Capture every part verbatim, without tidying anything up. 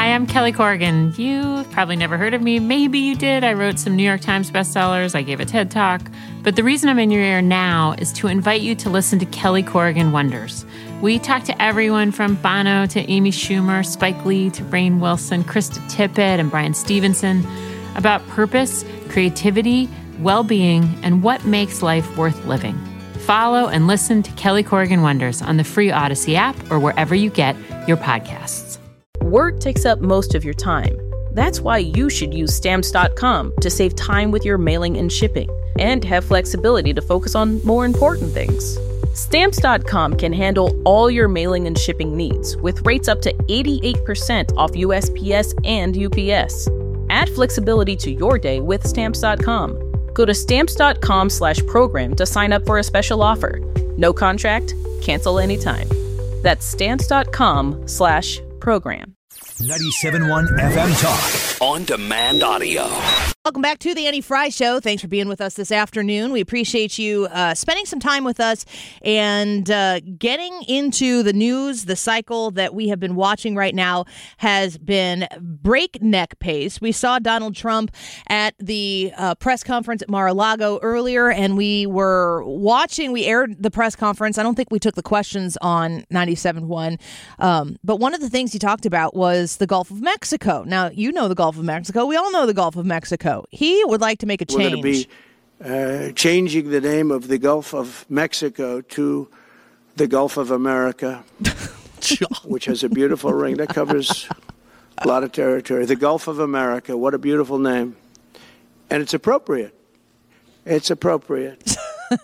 Hi, I'm Kelly Corrigan. You probably never heard of me. Maybe you did. I wrote some New York Times bestsellers. I gave a TED Talk. But the reason I'm in your ear now is to invite you to listen to Kelly Corrigan Wonders. We talk to everyone from Bono to Amy Schumer, Spike Lee to Rainn Wilson, Krista Tippett, and Brian Stevenson about purpose, creativity, well-being, and what makes life worth living. Follow and listen to Kelly Corrigan Wonders on the free Odyssey app or wherever you get your podcasts. Work takes up most of your time. That's why you should use Stamps dot com to save time with your mailing and shipping and have flexibility to focus on more important things. Stamps dot com can handle all your mailing and shipping needs with rates up to eighty-eight percent off U S P S and U P S. Add flexibility to your day with Stamps dot com. Go to Stamps dot com slash program to sign up for a special offer. No contract, cancel anytime. That's Stamps dot com slash program. ninety-seven point one F M Talk. On demand audio. Welcome back to the Annie Fry Show. Thanks for being with us this afternoon. We appreciate you uh, spending some time with us and uh, getting into the news. The cycle that we have been watching right now has been breakneck pace. We saw Donald Trump at the uh, press conference at Mar-a-Lago earlier, and we were watching. We aired the press conference. I don't think we took the questions on ninety-seven point one, um, but one of the things he talked about was the Gulf of Mexico. Now, you know the Gulf of Mexico. We all know the Gulf of Mexico. He would like to make a change. We're going to be uh, changing the name of the Gulf of Mexico to the Gulf of America, which has a beautiful ring that covers a lot of territory. The Gulf of America, what a beautiful name. And it's appropriate. It's appropriate.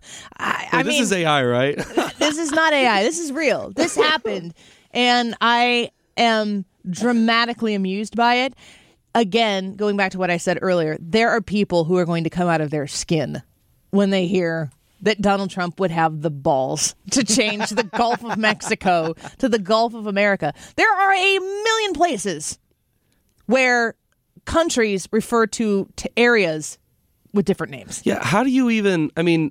I, I this mean, is A I, right? This is not A I. This is real. This happened. And I am dramatically amused by it. Again, going back to what I said earlier, there are people who are going to come out of their skin when they hear that Donald Trump would have the balls to change the Gulf of Mexico to the Gulf of America. There are a million places where countries refer to, to areas with different names. Yeah, how do you even, I mean,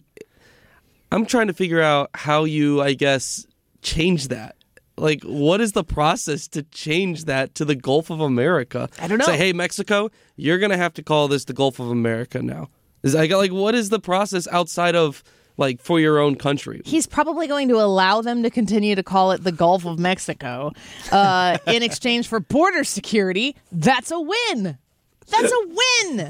I'm trying to figure out how you, I guess, change that. Like, what is the process to change that to the Gulf of America? I don't know. Say, hey, Mexico, you're going to have to call this the Gulf of America now. Is like, like, what is the process outside of, like, for your own country? He's probably going to allow them to continue to call it the Gulf of Mexico uh, in exchange for border security. That's a win. That's a win.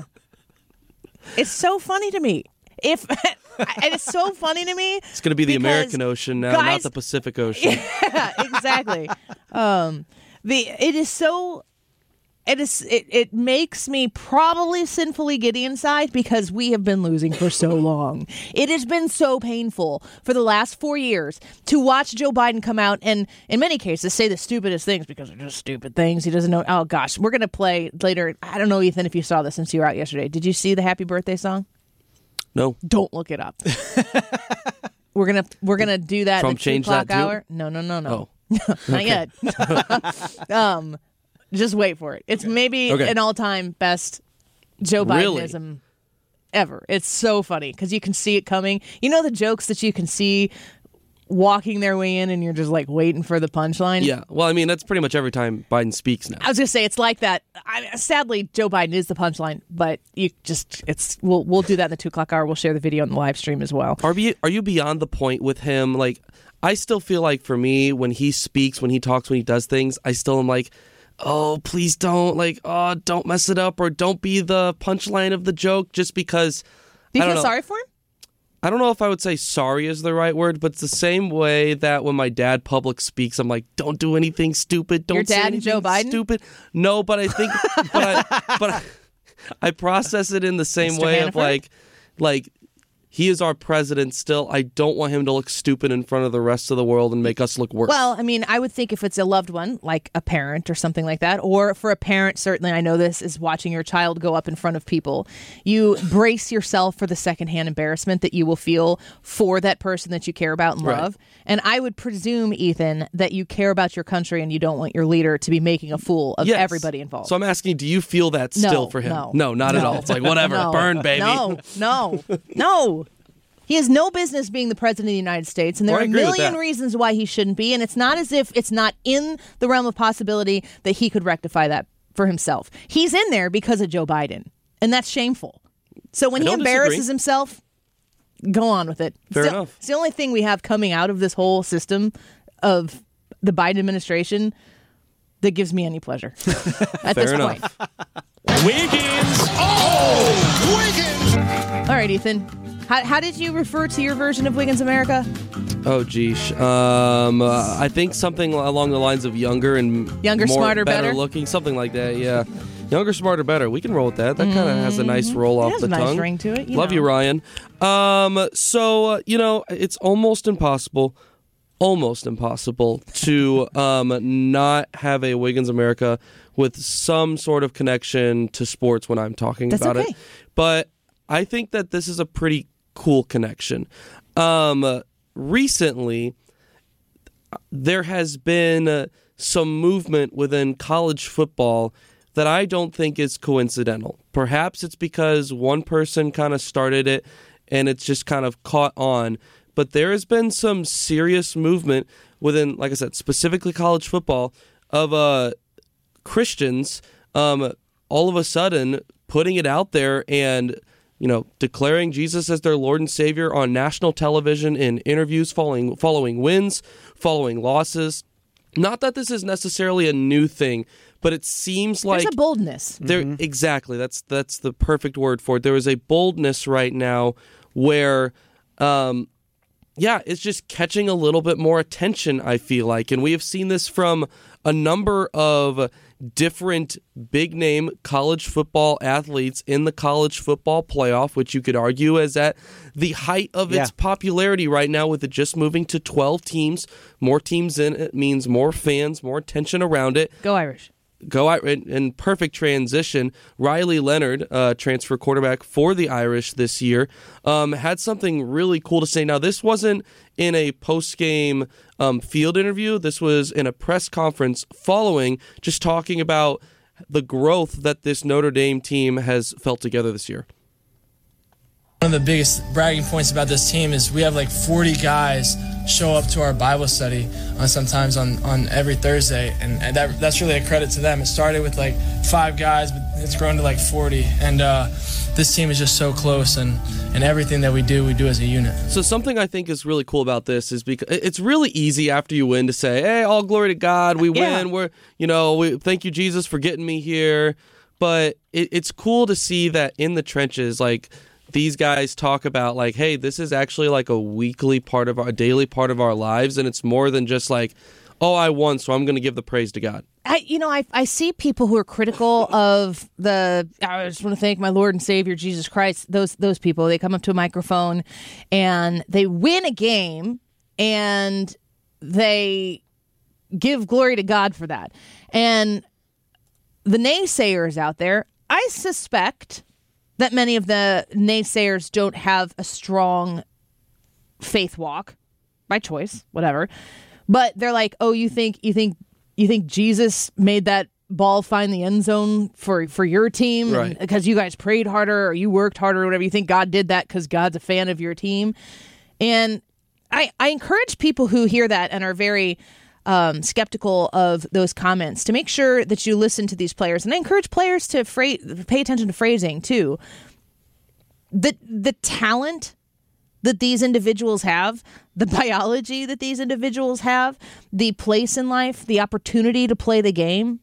It's so funny to me. If and it's so funny to me. It's going to be the American Ocean now, guys, not the Pacific Ocean. Yeah, exactly. um, the it is so. It is. It, it makes me probably sinfully giddy inside because we have been losing for so long. It has been so painful for the last four years to watch Joe Biden come out and, in many cases, say the stupidest things because they're just stupid things. He doesn't know. Oh gosh, we're gonna play later. I don't know, Ethan, if you saw this since you were out yesterday. Did you see the Happy Birthday song? No. Don't look it up. we're gonna we're gonna do that Trump in the two changed o'clock that too? hour. No, no, no, no. Oh. Not yet. um, just wait for it. It's maybe Okay. an all-time best Joe Really? Bidenism ever. It's so funny because you can see it coming. You know the jokes that you can see walking their way in, and you're just like waiting for the punchline. Yeah. Well, I mean, that's pretty much every time Biden speaks now. I was gonna say it's like that. I, sadly, Joe Biden is the punchline, but you just it's we'll we'll do that in the two o'clock hour. We'll share the video on the live stream as well. Are you are you beyond the point with him? Like, I still feel like for me, when he speaks, when he talks, when he does things, I still am like, oh, please don't, like, oh, don't mess it up or don't be the punchline of the joke just because. Do you I don't feel know. sorry for him? I don't know if I would say sorry is the right word, but it's the same way that when my dad public speaks, I'm like, don't do anything stupid. Don't Your say dad, anything Joe Biden? stupid. No, but I think, but I, but I, I process it in the same Mister way Hannaford? of like, like he is our president still. I don't want him to look stupid in front of the rest of the world and make us look worse. Well, I mean, I would think if it's a loved one, like a parent or something like that, or for a parent, certainly, I know this is watching your child go up in front of people, you brace yourself for the secondhand embarrassment that you will feel for that person that you care about and Right. love. And I would presume, Ethan, that you care about your country and you don't want your leader to be making a fool of Yes. everybody involved. So I'm asking, do you feel that No, still for him? no. not at No. all. It's like, whatever, No. burn, baby. No, no, no. He has no business being the president of the United States, and there Well, I are a agree with million that. reasons why he shouldn't be, and it's not as if it's not in the realm of possibility that he could rectify that for himself. He's in there because of Joe Biden, and that's shameful. So when I he don't embarrasses disagree. himself, go on with it. Fair it's the, enough. It's the only thing we have coming out of this whole system of the Biden administration that gives me any pleasure at Fair this enough. point. Wiggins. Oh, Wiggins. All right, Ethan. How, how did you refer to your version of Wiggins America? Oh, geesh. Um, uh, I think something along the lines of younger and Younger, more, smarter, better? looking, something like that. Yeah, younger, smarter, better. We can roll with that. That kind of has a nice roll off has the a nice tongue. ring to it, you Love know. you, Ryan. Um, so uh, you know, it's almost impossible. Almost impossible to um, not have a Wiggins America with some sort of connection to sports when I'm talking That's about okay. it. But I think that this is a pretty cool connection. Um, recently, there has been uh, some movement within college football that I don't think is coincidental. Perhaps it's because one person kind of started it and it's just kind of caught on. But there has been some serious movement within, like I said, specifically college football, of uh, Christians um, all of a sudden putting it out there and, you know, declaring Jesus as their Lord and Savior on national television in interviews following following wins, following losses. Not that this is necessarily a new thing, but it seems like There's a boldness. there exactly that's that's the perfect word for it. There is a boldness right now where um yeah, it's just catching a little bit more attention, I feel like. And we have seen this from a number of different big-name college football athletes in the college football playoff, which you could argue is at the height of its Yeah. popularity right now, with it just moving to twelve teams. More teams in it means more fans, more attention around it. Go Irish. Go out in, in perfect transition. Riley Leonard, uh, transfer quarterback for the Irish this year, um, had something really cool to say. Now, this wasn't in a post-game um, field interview. This was in a press conference following, just talking about the growth that this Notre Dame team has felt together this year. One of the biggest bragging points about this team is we have like forty guys show up to our Bible study on sometimes on, on every Thursday, and, and that that's really a credit to them. It started with like five guys, but it's grown to like forty, and uh, this team is just so close, and, and everything that we do, we do as a unit. So something I think is really cool about this is because it's really easy after you win to say, "Hey, all glory to God, we Yeah. win. We're, you know, we thank you, Jesus, for getting me here." But it, it's cool to see that in the trenches, like, these guys talk about, like, hey, this is actually like a weekly part of our, a daily part of our lives, and it's more than just like, oh, I won, so I'm going to give the praise to God. I, you know, I, I see people who are critical of the. I just want to thank my Lord and Savior Jesus Christ. Those those people, they come up to a microphone and they win a game and they give glory to God for that. And the naysayers out there, I suspect that many of the naysayers don't have a strong faith walk by choice, whatever. But they're like, "Oh, you think you think you think Jesus made that ball find the end zone for for your team Right. because you guys prayed harder or you worked harder or whatever? You think God did that because God's a fan of your team?" And I I encourage people who hear that and are very um, skeptical of those comments to make sure that you listen to these players. And I encourage players to fra- pay attention to phrasing too. The the talent that these individuals have, the biology that these individuals have, the place in life, the opportunity to play the game,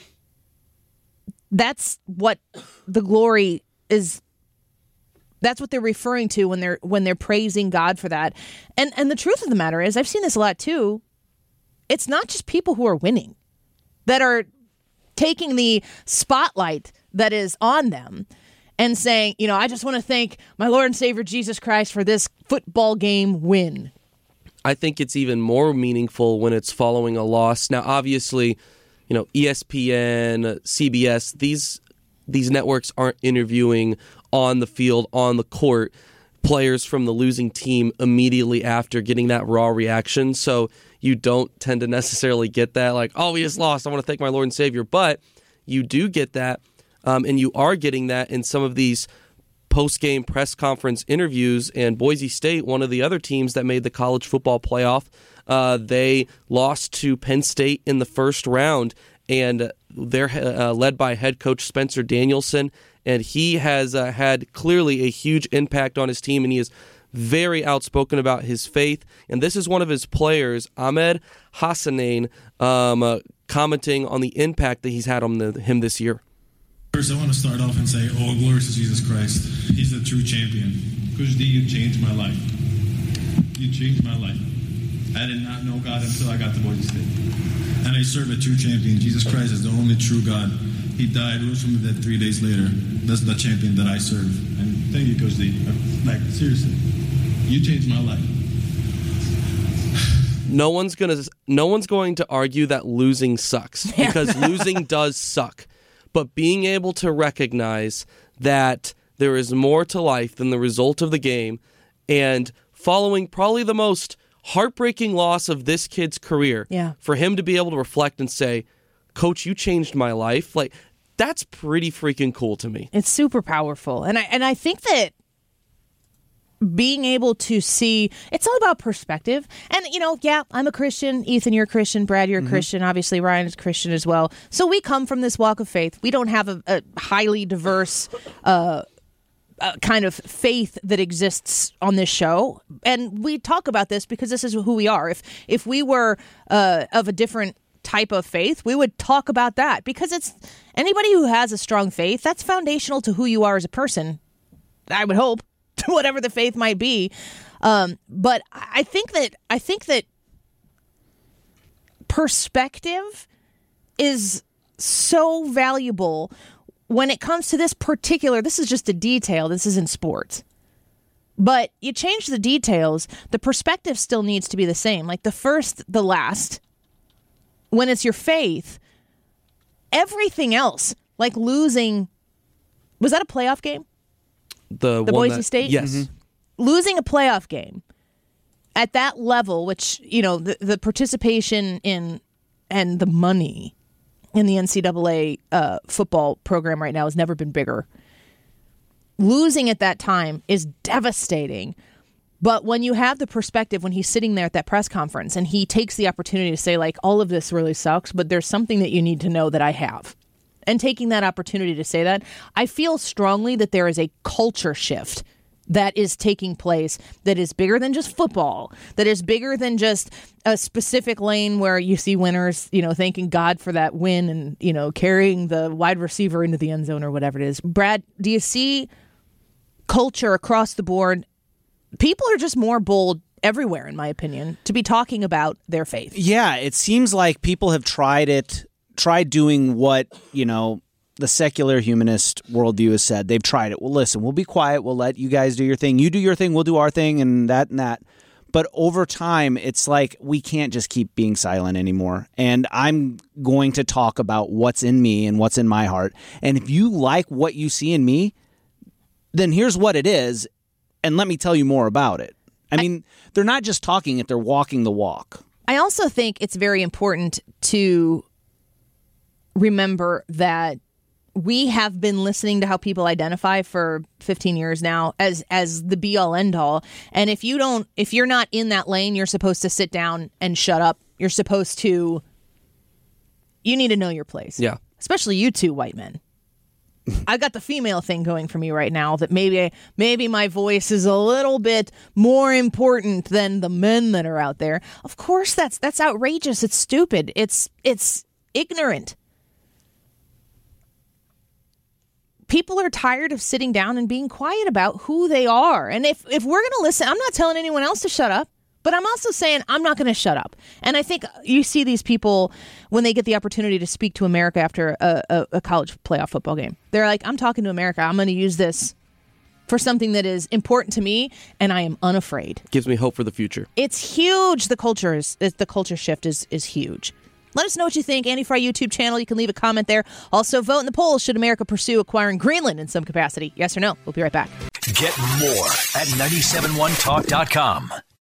that's what the glory is. That's what they're referring to when they're when they're praising God for that. And and the truth of the matter is, I've seen this a lot too. It's not just people who are winning that are taking the spotlight that is on them and saying, you know, I just want to thank my Lord and Savior Jesus Christ for this football game win. I think it's even more meaningful when it's following a loss. Now, obviously, you know, E S P N, C B S, these these networks aren't interviewing on the field, on the court, players from the losing team immediately after getting that raw reaction. So you don't tend to necessarily get that, like, oh, we just lost, I want to thank my Lord and Savior. But you do get that, um, and you are getting that in some of these post-game press conference interviews, and Boise State, one of the other teams that made the college football playoff, uh, they lost to Penn State in the first round, and they're uh, led by head coach Spencer Danielson, and he has uh, had clearly a huge impact on his team, and he is very outspoken about his faith. And this is one of his players, Ahmed Hassanein, um, uh, commenting on the impact that he's had on the, him this year. First, I want to start off and say, oh, glory to Jesus Christ. He's a true champion. Coach D, you changed my life. You changed my life. I did not know God until I got to Boise State. And I serve a true champion. Jesus Christ is the only true God. He died, rose from the dead three days later. That's the champion that I serve. And thank you, Coach D. Like, seriously, you changed my life. No one's gonna. No one's going to argue that losing sucks, because losing does suck. But being able to recognize that there is more to life than the result of the game, and following probably the most heartbreaking loss of this kid's career, yeah. for him to be able to reflect and say, Coach, you changed my life, like, that's pretty freaking cool to me. It's super powerful. And I and I think that being able to see, it's all about perspective. And, you know, yeah, I'm a Christian. Ethan, you're a Christian. Brad, you're a mm-hmm. Christian. Obviously, Ryan is a Christian as well. So we come from this walk of faith. We don't have a, a highly diverse uh, uh, kind of faith that exists on this show. And we talk about this because this is who we are. If, if we were uh, of a different type of faith, we would talk about that, because it's anybody who has a strong faith, that's foundational to who you are as a person, I would hope. Whatever the faith might be, um, but I think that I think that perspective is so valuable when it comes to this particular. This is just a detail. This isn't sports, but you change the details, the perspective still needs to be the same. Like the first, the last. When it's your faith, everything else, like losing. Was that a playoff game? The, the one Boise that, State? Yes. Mm-hmm. Losing a playoff game at that level, which, you know, the, the participation in and the money in the N C double A uh, football program right now has never been bigger. Losing at that time is devastating. But when you have the perspective, when he's sitting there at that press conference and he takes the opportunity to say, like, all of this really sucks, but there's something that you need to know that I have. And taking that opportunity to say that, I feel strongly that there is a culture shift that is taking place that is bigger than just football, that is bigger than just a specific lane where you see winners, you know, thanking God for that win and, you know, carrying the wide receiver into the end zone or whatever it is. Brad, do you see culture across the board? People are just more bold everywhere, in my opinion, to be talking about their faith. Yeah, it seems like people have tried it. Try doing what, you know, the secular humanist worldview has said. They've tried it. Well, listen, we'll be quiet. We'll let you guys do your thing. You do your thing. We'll do our thing and that and that. But over time, it's like we can't just keep being silent anymore. And I'm going to talk about what's in me and what's in my heart. And if you like what you see in me, then here's what it is. And let me tell you more about it. I mean, they're not just talking it. They're walking the walk. I also think it's very important to remember that we have been listening to how people identify for fifteen years now as as the be all end all. And if you don't, if you're not in that lane, you're supposed to sit down and shut up. You're supposed to, you need to know your place. Yeah. Especially you two white men. I got the female thing going for me right now that maybe maybe my voice is a little bit more important than the men that are out there. Of course, that's that's outrageous. It's stupid. It's it's ignorant. People are tired of sitting down and being quiet about who they are. And if, if we're going to listen, I'm not telling anyone else to shut up, but I'm also saying I'm not going to shut up. And I think you see these people when they get the opportunity to speak to America after a, a, a college playoff football game. They're like, I'm talking to America. I'm going to use this for something that is important to me, and I am unafraid. Gives me hope for the future. It's huge. The culture is the culture shift is is huge. Let us know what you think. Andy Fry YouTube channel. You can leave a comment there. Also, vote in the polls. Should America pursue acquiring Greenland in some capacity? Yes or no? We'll be right back. Get more at nine seven one talk dot com.